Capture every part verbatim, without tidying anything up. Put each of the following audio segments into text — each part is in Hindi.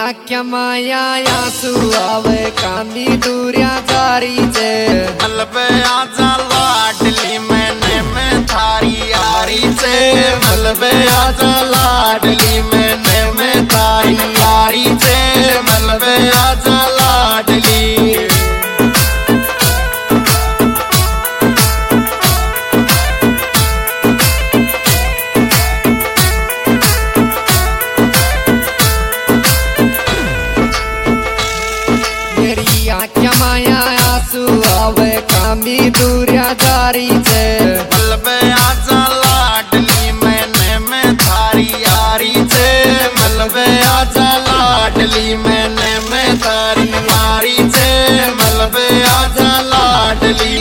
आख्या माया आंसू आवे कांदी दूरिया जारी जे मलबे आजा लाडली मैंने में थारी यारी से मलबे आजा लाडली मैंने में थारी यारी से मलबे आजा लाडली आख्या माया आंसू आवे कांदी दूरिया जारी जे मलबे आजा लाडली मैंने में थारी यारी से मलबे आजा लाडली मैंने में थारी यारी से मलबे आजा लाडली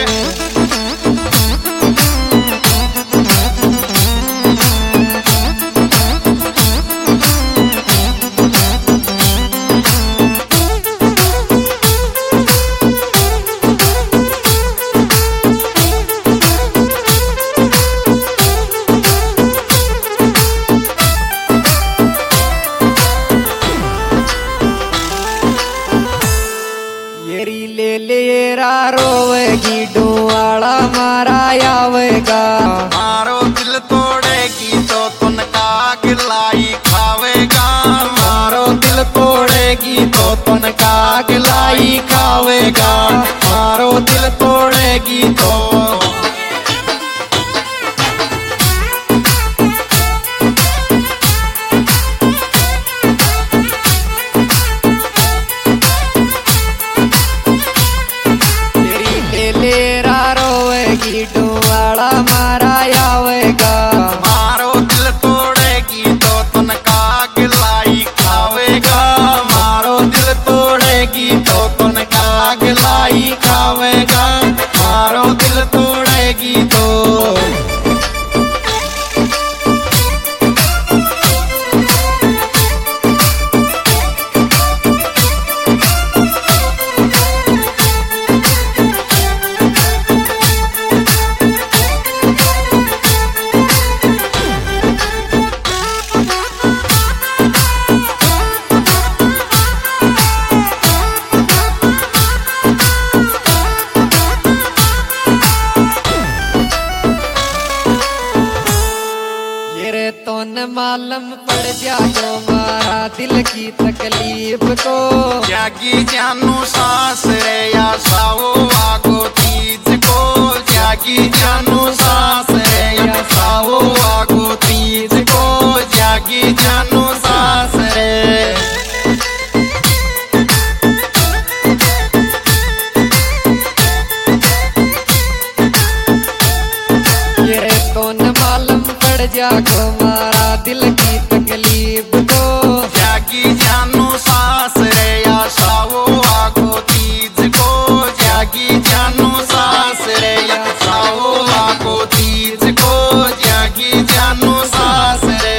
ले लेरा रोवेगी डुआड़ा मारा आवेगा मारो दिल तोड़ेगी तो तुनका गिलाई खावेगा मारो दिल तोड़ेगी तो तुनका गिलाई खावेगा मारो दिल तोड़ेगी तो डुआड़ा मारा आवेगा मारो दिल तोड़ेगी तो तुनका गिलाई खावेगा मारो दिल तोड़ेगी तो तुनका गिलाई खावेगा मारो दिल तोड़ेगी तो तो न मालूम पड़ जाओ मारा दिल की तकलीफ को जागी जानू सांस रे या साओ आगो तीज को जागी जानू सांस रे या साओ आगो तीज को जागी जानू सांस रे ये तो न मालूम पड़ जाओ मारा दिल की तकलीफ को जागी जानू सांस रे या साओ आगो तीज को जागी जानू सांस रे या साओ आगो तीज को जागी जानू सांस रे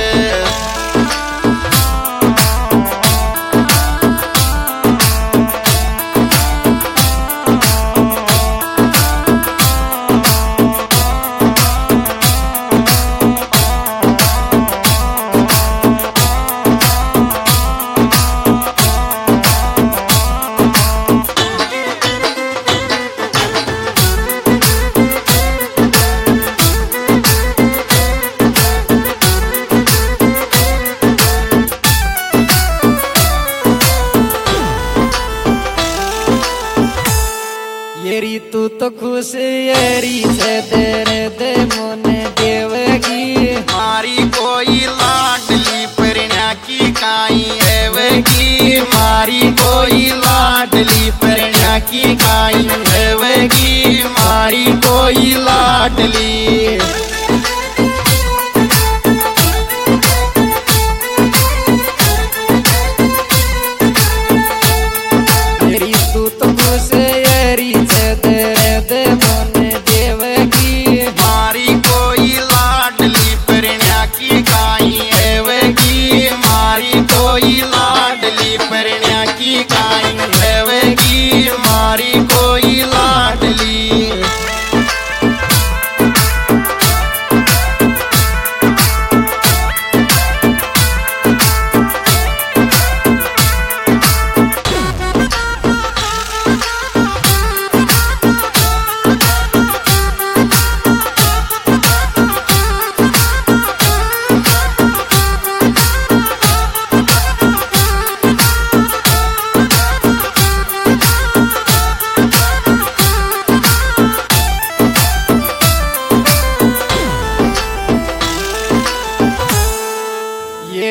येरी तू तो खुश येरी से तेरे दे मोने देवेगी मारी कोई लाडली परिणा की काई हेवेगी मारी कोई लाडली परिणा की काई हेवेगी मारी कोई लाडली कोई लाडली परिणा की काई हेवेगी मारी कोई लाडली।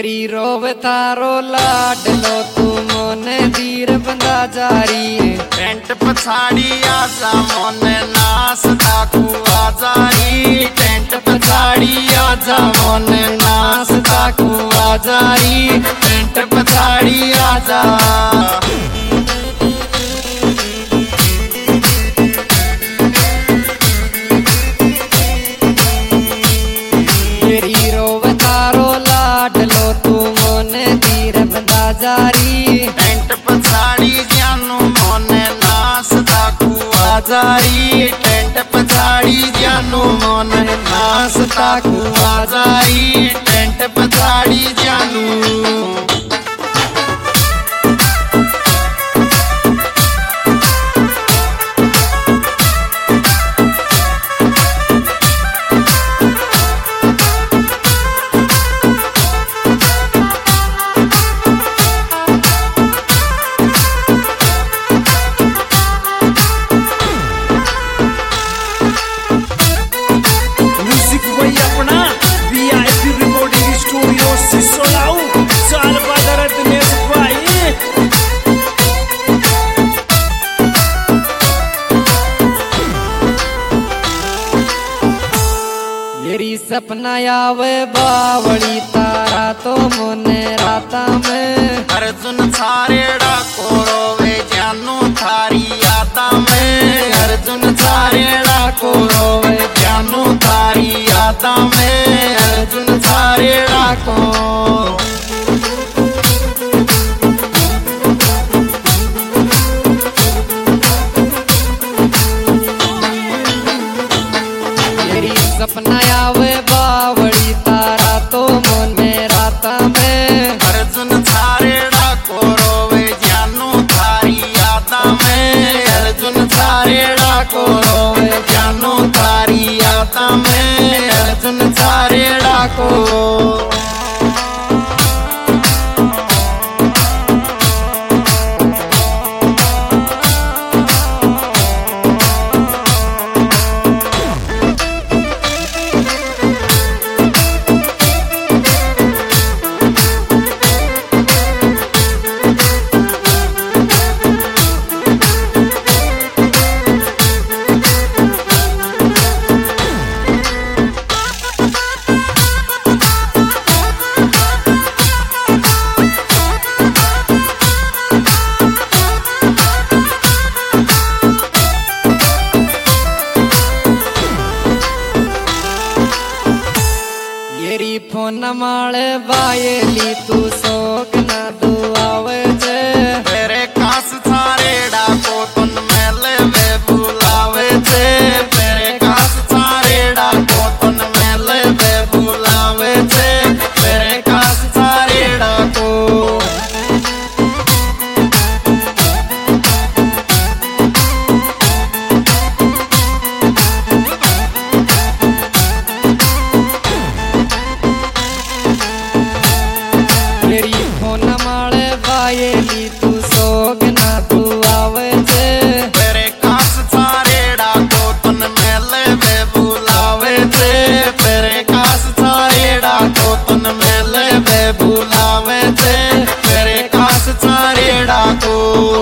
येरी रोवे थारो लाडलो तू मोने धीर बंदा जारी टेंट पछाड़ी आजा मोने नास ताकू आजारी टेंट पछाड़ी आजा मोने नास ताकू आजारी टेंट पछाड़ी आजा येरी रोवे थारो लाडलो तू मोने धीर बंदा जारी टेंट पछाड़ी जानू मोने नास ताकू आजारी टेंट पछाड़ी जानू मोने नास ताकू आजारी टेंट पछाड़ी जानू येरी सपना आवे बावड़ी तारा तो मोने राता में अर्जुन छारेड़ा कोरोवे जानू थारी यादा में अर्जुन छारेड़ा कोरोवे जानू थारी यादा में अर्जुन छारेड़ा को सपना आवे बावड़ी तारा तो मन में राता में अर्जुन छारेड़ा कोरोवे जानू थारी यादा में अर्जुन छारेड़ा कोरोवे जानू थारी यादा में अर्जुन छारेड़ा को येरी फोन माले बायेली तू सोक ना दुआवे जे तेरे खास छारेड़ा को तुन मेले में बुलावे जे तेरे खास छारेड़ा को तुन मेले में बुलावे जे तेरे खास छारेड़ा को येरी फोन माले बायेली तू सोक ना दुआवे जे तेरे खास छारेड़ा को तुन मेले में बुलावे जे तेरे खास छारेड़ा को तुन मेले में बुलावे जे तेरे खास छारेड़ा को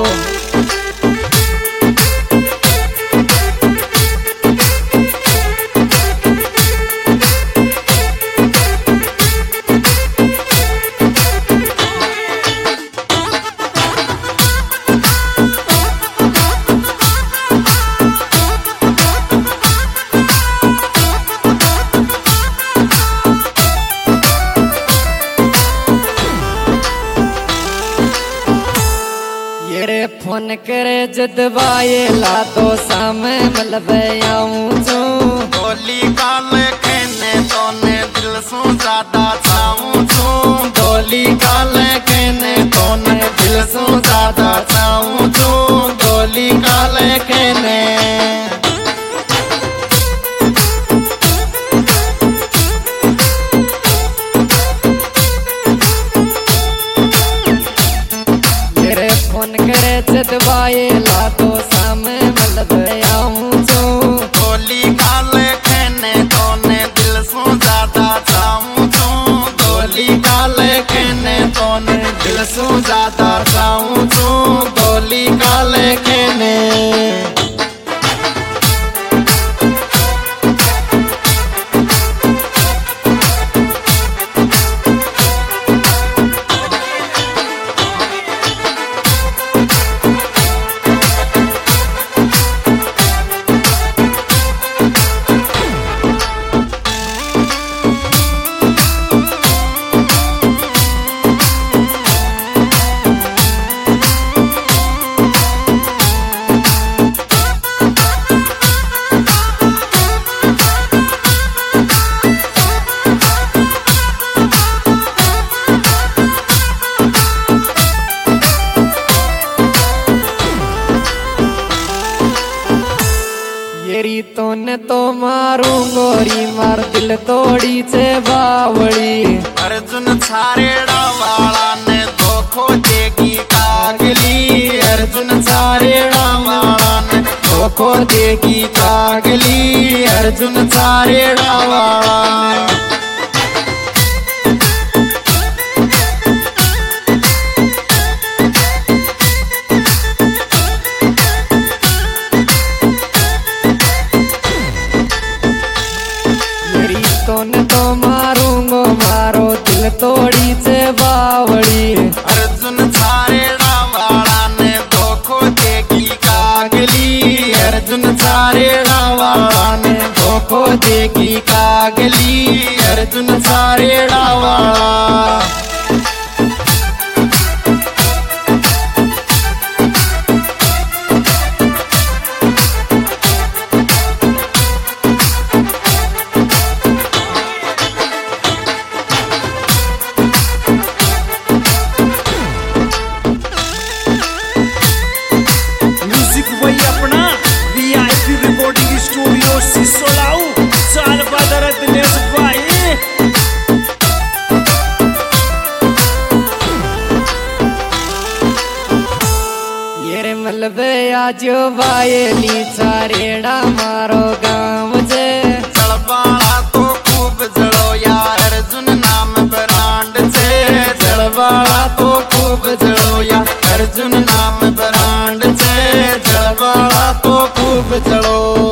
येरे फोन करे जदवाये ला तो सामे मलबे आऊं जो डोली काले कहने तोने दिल सु ज्यादा चाहूं छू डोली काले कहने तोने दिल सु ज्यादा चाहूं छू डोली काले कहने येरे फोन करे जदवाये ला तो सामे मलबे आऊं जो डोली काले कहने तोने दिल सु ज्यादा चाहूं छू डोली काले कहने सू ज्यादा चाहूं तू डोली का लेके ने। तो ने तो मारू गोरी मार दिल तोड़ी से बावड़ी। अर्जुन छारेड़ा वाला ने धोखो देगी कागली। अर्जुन छारेड़ा वाला ने धोखो देगी कागली। अर्जुन छारेड़ा वाला तो मारूंगो मारो दिल तोड़ी से बावड़ी। अर्जुन छारेड़ा वाला ने धोखो देगी कागली। अर्जुन छारेड़ा वाला ने धोखो देगी कागली। अर्जुन छारेड़ा वाला मलबे आजो बायली चारेड़ा मारो गाँव जे। जलवाड़ा तो खूब जड़ो यार अर्जुन नाम ब्रांड से। जलवाड़ा तो खूब जड़ो यार अर्जुन नाम ब्रांड से। जलवाड़ा तो खूब जड़ो।